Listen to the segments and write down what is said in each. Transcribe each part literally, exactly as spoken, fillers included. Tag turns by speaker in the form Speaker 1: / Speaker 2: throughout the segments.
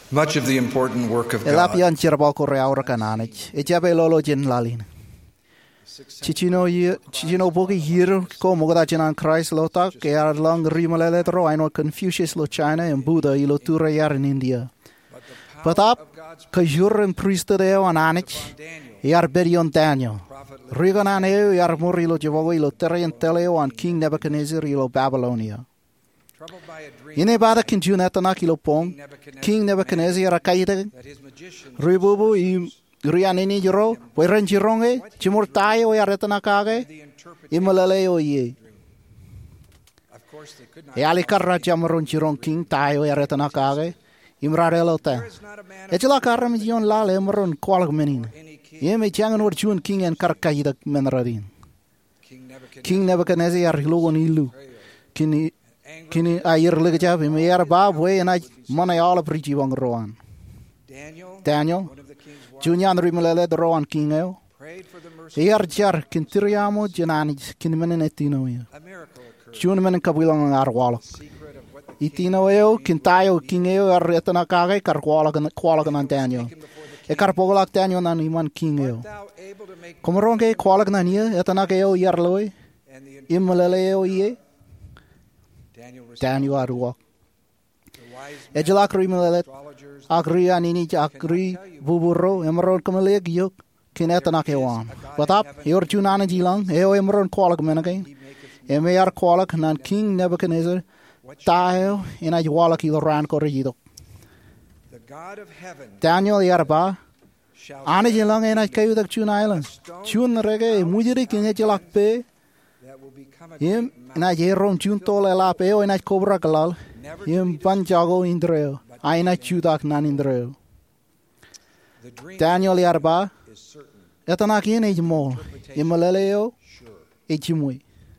Speaker 1: Much of the important work of
Speaker 2: Elap
Speaker 1: God
Speaker 2: yan chirba ko reaura kananich. Ejabe lolo jin lalin. Chichino ye chichino bogi here ko mogada chinan Christ lota ke ar long rimalele tro I know Confucius lo China and Buddha ilo tura yar in India. But up kajur and priest de ananich yar berion Daniel. Riganan e yar morilo jevo ilo terren teleo and King Nebuchadnezzar ilo Babylonia. Ine bada kinjuneta kilo pong King Nebuchadnezzar akaide ribubu i rianini jero weren jironge chimur tayo ya retana kage imalale o ye yali karra jamron jirong king tayo ya retana kage imrarelo ta etla karram jion la lemron kwalg menin yeme changan wor chun king en karkaida menradin King Nebuchadnezzar hilogon ilu kini kini ayir legja be me yar ba we na mana yala priji wang roan Daniel Junior rimalele the roan king eo yar jar kintiriamo janani kin menetino ya Jun men kabilang arwala itino eo kintayo king eo arretana kage karkwala kwala kan Daniel e karpogolak Daniel nan iman king eo komron ke kwala kan ye etana ke eo yar loy imalele eo ye Daniel arwa ejlak rimalele agri anini agri buburo emerald kamalek yok kinetana kewan patap yor junana jilang eo emerald kwalak menake emer kwalak nan King Nebuchadnezzar tayo ina jwalak il ran ko rejido Daniel yarba ane jilang ina kayu dak chun island chun rege mujiri kinye jilak pe em ina jeron chun tole la pe ina cobra kalal em panjago indreo aina chudak nan indreo Daniel yarba etana kine jmol imaleleo echimui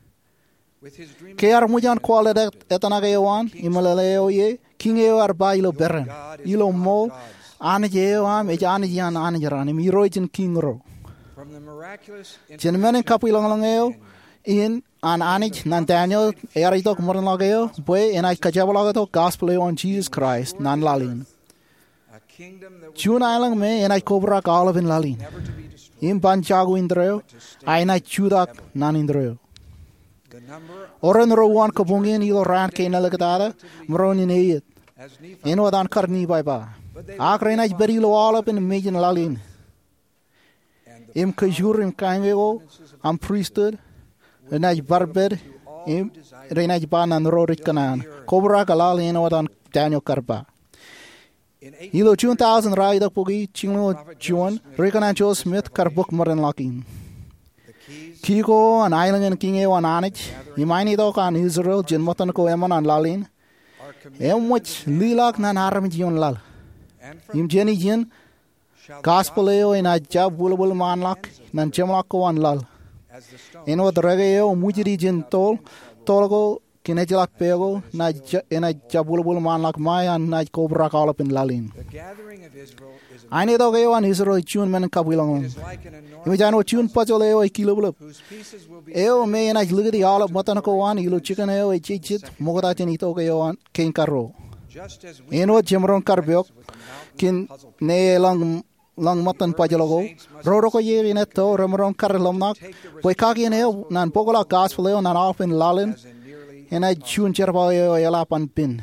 Speaker 2: Kear mujan kwale etana gewan imaleleo ye king eo arba ilo beren ilo mo ane jeo am e ane jan ane jarani mi roitin king ro Jenmen kapilong langeo in an anich nan Daniel erito kumorn lageo boy en ay kajabalago gospel on Jesus Christ nan lalin Chun island me en ay cobra olive in lalin in banchago indreo ay na chudak nan indreo Oren ro wan kabungin ilo ran ke na lagdada mron in eyet en wadan karni bay ba akre na beri lo olive in mejin lalin im kajur im kaingego am priesthood Renaj barber im renaj banan rorik kanan cobra kalal en wadan Daniel karba Ilo two thousand raida pogi chinglo John rekanan Joe Smith karbuk maran lakin Kiko an island in king e wan anich imani do kan Israel jinmatan ko eman an lalin em which lilak nan haram jion lal im jeni jin gospel eo in a jab bulbul manlak nan jemlak ko an lal En wat regeo mujiri jin tol tolgo kinejlak pego na ena jabulbul manlak maya na cobra kalap in lalin. Aine do geo an Israel chun men kabilang. Imi jano chun pajoleo e kilobulop. Eo me ena ligdi alap matan ko wan ilo chicken eo e chichit mogata tinito geo an king karo. Eno jimron karbiok kin ne lang lang matan pajalogo roro ko yeri neto remron karlomnak boy kagi ne nan pogola gospel nan off in lalin and I chun cherba yela pan pin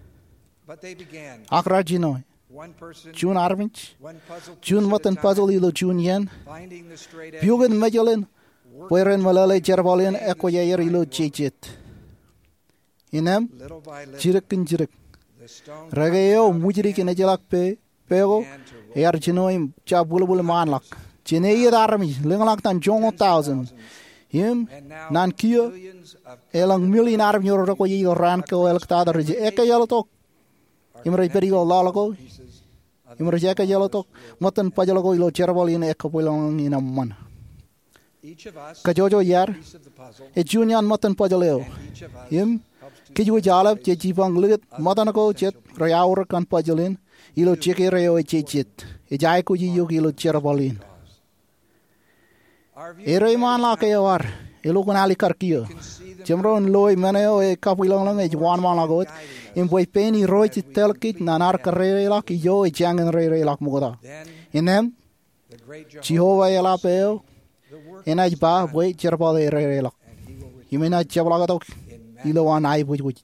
Speaker 2: akrajino chun arvinch chun matan puzzle ilo chun yen bugen magelin wherein malale cherbalin eko yer ilo chichit inem chirikin chirik regeo mujri kinejlak pe pego Yar chinoim cha bulbul manlak. Chine yir army linglak tan jongo thousand. Him nan kia elang million army yor ko yi ran ko elk ta dar je ek yalo tok. Imre perigo lalago. Imre jeka yalo tok. Matan pajalago ilo cherbal in ek ko long in a man. Kajojo yar e junian matan pajaleo. Him kiju jalap che jipang lit matan ko chet rayaur kan pajalin. Ilo cheke reo e chechit e jai ko yiyo ilo cherbalin ero iman la ke war elo kun ali karkio jemron loy meneo e kapilong lang e jwan ma lagot im boy peni roy ti telkit nanar karre lak yo e jangen re re lak mugoda inem Jehovah ela peo enaj ba boy cherbal re re lak yimena chabla gatok ilo wan ai buj buj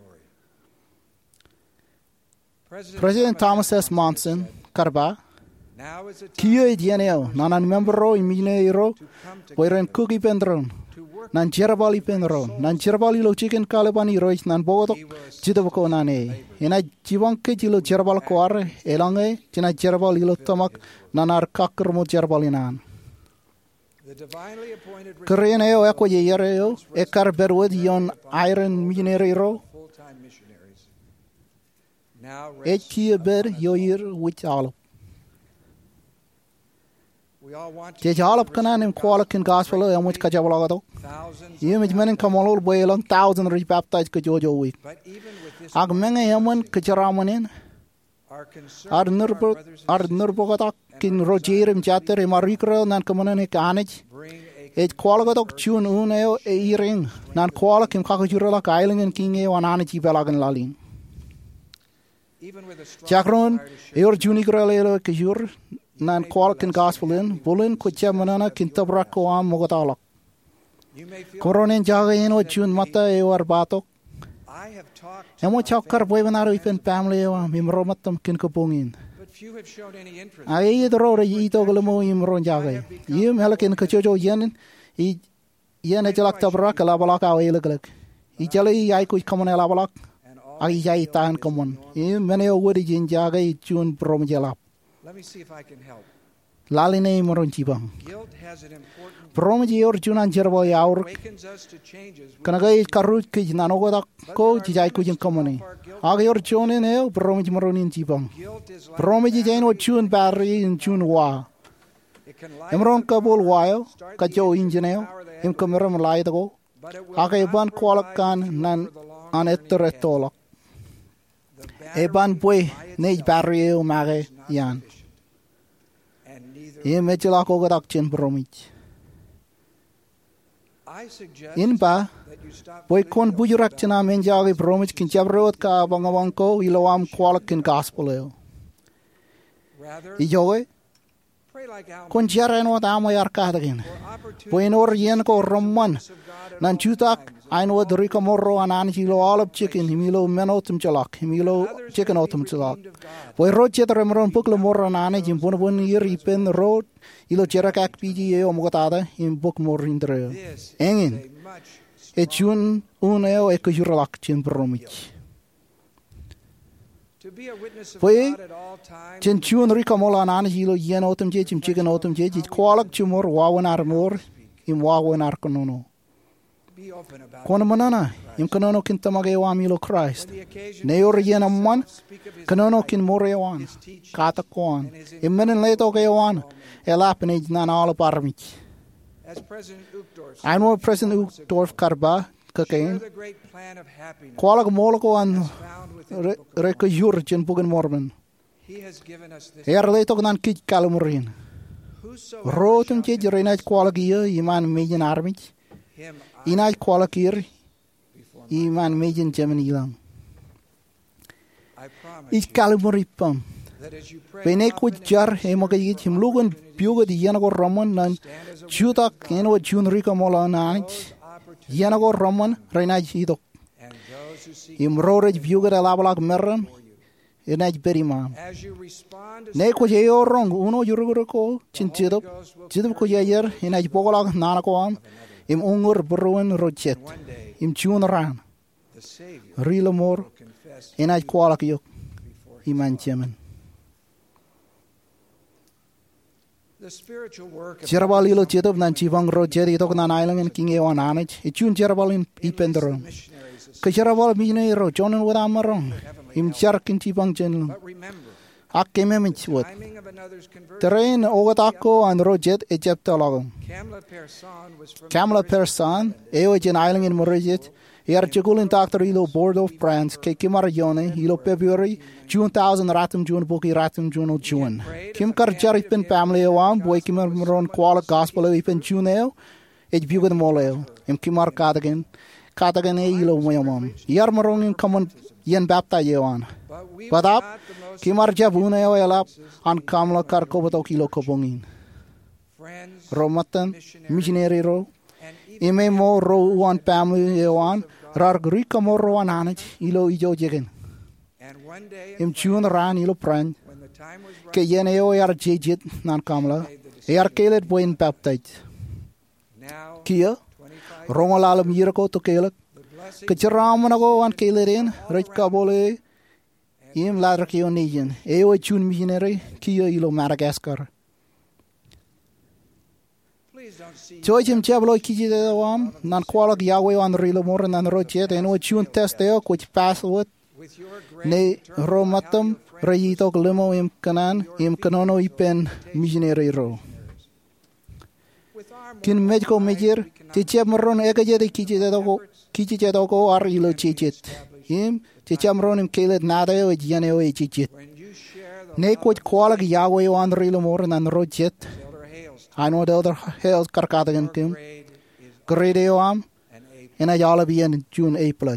Speaker 2: President Thomas S. Monson karba Kiyo idianeo nanan membro iminero poiren cookie pendron nan cherbali pendron nan cherbali lo chicken kalabani rois nan bogotok jidabko nane ena jibang ke jilo cherbal kwar elange china cherbali lo tamak nanar kakr mo cherbalinan Koreaneo eko yereo ekar berwed yon iron minero et kiyo ber yoir which all Je jalop kanan in kwalakin gospel e much kajabalago. Yimage men kamolol boy long thousand re baptized ka jojo week. Ag menge yaman kajaramonin. Ar nurbo ar nurbogatak kin rojerim chatter e marikro nan kamanan e kanich. Et kwalagotok tune uneo e earring nan kwalakim kakajurala kailing and king e wananichi belagan lalin. Chakron eor junigrale kajur nan kwalkin gospel in bulin kucha manana kintabra ko am mogotalak koronen jaga eno chun mata e war batok emo chakkar boy banaro ipen family wa mimro matam kin ko pongin ai idro re ito glemo imro jaga yim halakin ko jojo yen i yen jalak tabra kala balaka awelak i jali ai ku kamon ala balak ai jai tan kamon i mene wodi jin jaga i chun prom jalap Let me see if I can help. Laline moronchibang. Guilt has an important Promoji or junan jerbo yaur. Kanagai karut ki nanogodak ko jai kujin komoni. Agior jonen e promoji moronin chibang. Promoji jain o chun barri in chun wa. Emron kabul wayo kajo injineo im kameram lai dago. Agai ban kwalakan nan anetretolak. Eban boy nej barri o mage yan. Ye mechala ko gadak chen bromich. In ba boy kon bujurak chena menjagi bromich kin chabrot ka bangawang ko ilawam kwalakin gospel eo. Ijoy kon jaren wat amo yar kadagin. Boy nor yen ko romman nan chutak aino drika morro anan hilo alap chicken himilo menotum chalak himilo chicken otum chalak boy road chetra meron puklo morro anane jim pun pun yir ipen road ilo cherakak pg e omogotada im book mor indre engin e chun uneo e kujuralak chin bromich boy chin chun rika mola anane hilo yen otum je chim chicken otum je jit kwalak chumor wawanar mor im wawanar konono Kona manana, im kanono kin tamage wa milo Christ. Neor yen amman, kanono kin more wan, kata kwan. Im menen leto ge wan, elapene nan ala parmich. I know President Uchtdorf karba, kakain. Kwalag moloko an reka jurgen bugen morben. Er leto nan kit kalumurin. Rotum je renat kwalag ye, iman mejen armich. Inai kwalakir iman mejen jemen ilang. Ich kalimuripam. Bene ku jar hemoga yit himlugan biuga di yanago roman nan chutak eno junrika mola nanich yanago roman renaj hidok. Imroraj biuga da labalak merram enaj beriman. Ne ku jeyo rong uno jurugurko chinchidop chidop ku yayer enaj bogolak nanakoam. Im ungur beruen rochet, im chun ran, rilo mor, enaj kwalak yok, iman chemen. Cherbal ilo chetop nan chivang rochet itok nan island en king ewan anaj, e chun cherbal in ipendron. Ke cherbal mine ro chonen wada marong, im charkin chivang chen. Akke memich wot. Terrain ogatako and rojet Egyptologum. Kamla Persan, Eogen Island in Morajet, Yer Chagulin Doctor Ilo Board of Brands, Kekimarajone, Ilo February, June thousand Ratum June Boki Ratum Juno June. Kim Karjaripin family awam, Boy Kimaron Kuala Gospel Ipin Juneo, ej bugad moleo em kimar kadagen kadagen e ilo moyamam yar marong em common yen bapta yewan badap kimar jabune o elap an kamla kar ko bato kilo ko bongin romatan missionary ro ime mo ro one family yewan rar grika mo ro ananach ilo ijo jegen em chun ran ilo pran ke yen eo yar jejit nan kamla yar kelet boin baptite kia rongolalem yirko to kelet kejeram nago an kelerin rech kabole im ladra kio nijen eo chun missionary kia ilo Madagascar Joachim Chablo kiji de wam nan kwalak Yahweh an rilo mor nan rojet eno chun testeo kuch password ne romatam rayito glimo im kanan im kanono ipen missionary ro kin mediko major ti chamron ekaje de kiji de go kiji de go ar ilo chichit im ti chamron im kelet nada o jene o chichit ne kuch kwalak Yahweh an rilo mor nan rojet I know the other hills karkadagan kim grade am and I all be in June April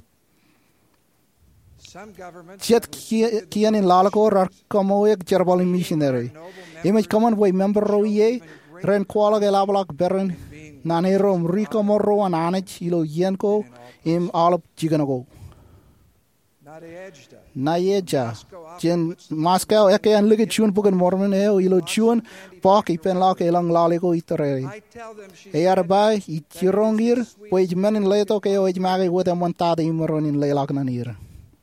Speaker 2: Jet kian in lalako rar kamo ek jerbali missionary image common way member ro ye ren kwala gelablak beren nane rom riko morro ananich ilo yenko im all jiganago Nayeja jen Moscow ek an ligi chun pugan mormen e ilo chun pak ipen lak elang laliko itere e arba i chirongir poj men in leto ke oj magi with am montada imron in lelak nanir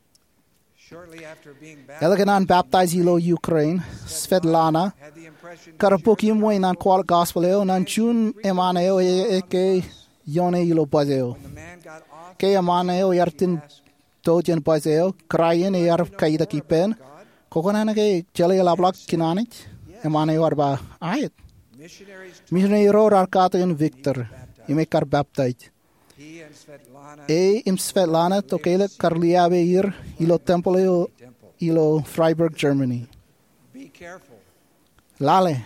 Speaker 2: Elganan baptized ilo Ukraine Svetlana Karapuki mo nan kwal gospel e nan chun emaneo e ke yone ilo bazeo ke emaneo yartin Tojen Bazeo, crying a yard of Kaida Kipen, Coconanake, Jelly Lablak Kinanich, Emane Warba, Ayat. Missionary Road Arcata and Victor, he make our baptized. A. Im Svetlana, Tokele, Karliave Ir, Ilo Temple, Ilo Freiburg, Germany.
Speaker 3: Be careful.
Speaker 2: Lale.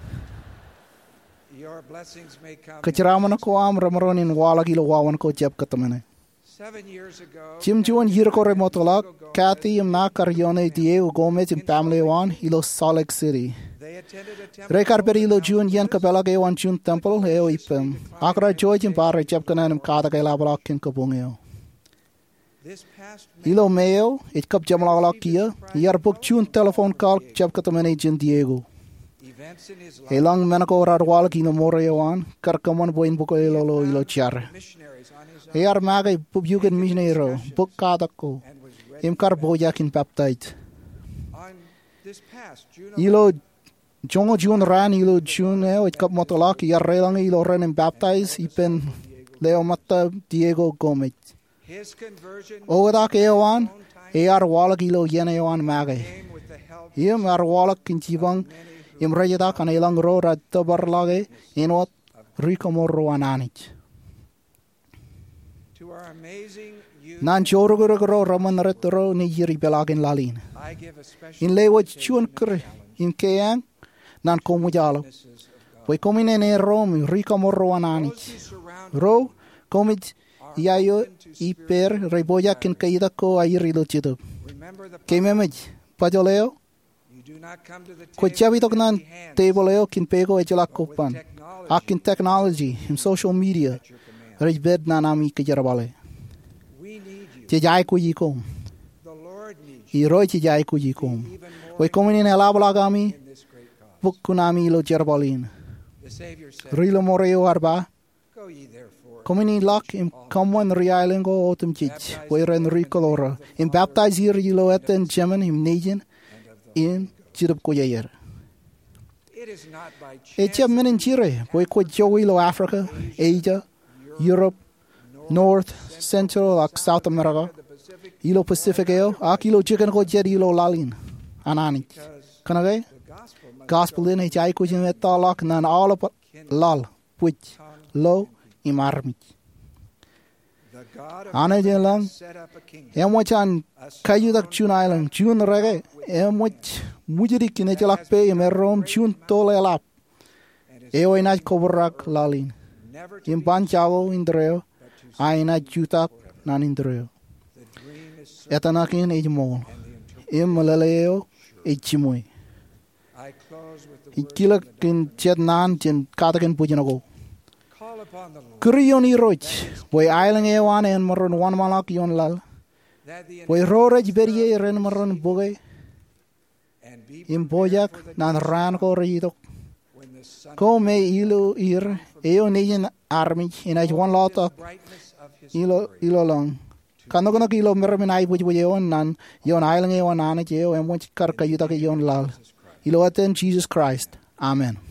Speaker 3: Your blessings may come.
Speaker 2: Kachiramana ko am Ramaron in Walagilo Wawan ko Jeb Katamane.
Speaker 3: Seven years ago,
Speaker 2: Jim Juan Yirko Remotolak, Kathy and Nakarione Diego Gomez in family one, Ilo Salt Lake City.
Speaker 3: they attended a temple.
Speaker 2: Recarberilo Jun Yan Kabelage one Jun Temple, Eo Ipem. Akra George and Barra Jepkanan and Kadagalabalak in Kabungeo.
Speaker 3: This past May,
Speaker 2: Ilo Mayo, it cup Jamalakia, Yarbook Jun telephone call Jepkatamane Jin Diego.
Speaker 3: events in his life,
Speaker 2: A long Manako Radwalakino Moreoan, Karkamon Boin Bukoilo Ilo Char.
Speaker 3: missionaries on his own,
Speaker 2: Ayar Maga Pubugan Missionero, Book Kadako,
Speaker 3: and was ready.
Speaker 2: Imkar Boyak in Baptite.
Speaker 3: On this past June
Speaker 2: Ilo Jongo Jun ran ilo Jun eo it kap motolak yarrelang ilo ran in baptize ipen Leo Mata Diego Gomez.
Speaker 3: his conversion
Speaker 2: Odak eoan e ar walak ilo yen eoan magay.
Speaker 3: came with the help
Speaker 2: Iem ar walak kinchibang im rajadak an ilang ro rad tabarlage inot rikomoro ananich.
Speaker 3: to our amazing youth.
Speaker 2: Nan chorogoro raman retro ni yiri belagin lalin.
Speaker 3: I give a special
Speaker 2: In lewat chun kr in kayang nan komujalo.
Speaker 3: witnesses of God.
Speaker 2: Poi komine ne rom rikomoro
Speaker 3: Those
Speaker 2: ananich.
Speaker 3: who surround
Speaker 2: Ro komit yayo iper reboya kin kaida ko ayirilo chito.
Speaker 3: remember the
Speaker 2: Kememej pajoleo
Speaker 3: you do not come to the
Speaker 2: ko
Speaker 3: table
Speaker 2: chabi tok
Speaker 3: with
Speaker 2: nan
Speaker 3: empty hands,
Speaker 2: tableo kin pego ejala
Speaker 3: but with
Speaker 2: kopan.
Speaker 3: technology
Speaker 2: Akin technology in social media
Speaker 3: at your command.
Speaker 2: rejbed nanami kejarabale.
Speaker 3: We need you.
Speaker 2: Chejai ku yikom.
Speaker 3: The Lord needs you
Speaker 2: I roi chejai ku yikom.
Speaker 3: even more
Speaker 2: Poi komine ne labalagami
Speaker 3: in this great cause.
Speaker 2: buk kunami lo jarabalin.
Speaker 3: The Savior said,
Speaker 2: Rilo moreo arba
Speaker 3: go ye therefore.
Speaker 2: komini lak im kamwan rialengo otum chich. Poi ren rikolora. Im baptize hier yilo eten jemen im negen in chirap ko yayer.
Speaker 3: It is not by chance
Speaker 2: Echa menen chire, boy ko Joilo Africa, Asia, Europe, North, Central, like South America,
Speaker 3: the Pacific,
Speaker 2: ilo Pacific eo, akilo chicken ko jet ilo lalin, anani.
Speaker 3: because
Speaker 2: Kanagay,
Speaker 3: the gospel must
Speaker 2: gospel in hijai ko jim etalak nan all up lal, puch, lo, imarmit.
Speaker 3: the God of
Speaker 2: Ana jen lang,
Speaker 3: set up a kingdom.
Speaker 2: emwachan kayudak chun island, chun rege, emwach mujiri kinechalak pe emerom chun tole lap.
Speaker 3: And his
Speaker 2: Eo inaj koborak lalin.
Speaker 3: never to
Speaker 2: im
Speaker 3: be
Speaker 2: pan chavo indreo
Speaker 3: but to
Speaker 2: aina chutak nan indreo
Speaker 3: the dream is certain
Speaker 2: etanakin ejmol
Speaker 3: and the interpretation.
Speaker 2: im malaleo echimoi
Speaker 3: I close with the words
Speaker 2: ikila
Speaker 3: from the
Speaker 2: kin
Speaker 3: doctrine.
Speaker 2: chet nan chin katakin pujinago
Speaker 3: Call upon the Lord
Speaker 2: kriyon iroj boy ailang ewan en maron wan malak yon lal
Speaker 3: that the
Speaker 2: boy roraj berie ren maron bogay
Speaker 3: and be
Speaker 2: im
Speaker 3: prepared
Speaker 2: bojak
Speaker 3: for the
Speaker 2: nan
Speaker 3: day
Speaker 2: ran ko ritok
Speaker 3: when the sun
Speaker 2: ko me ilo ir eo nijen army ina wan lotok
Speaker 3: brightness of his
Speaker 2: ilo
Speaker 3: glory
Speaker 2: ilo long kano kono kilo mermin ai puj puj yon nan yon ailang ewan nan je em won kar kayuta ke yon lal ilo aten Jesus Christ amen.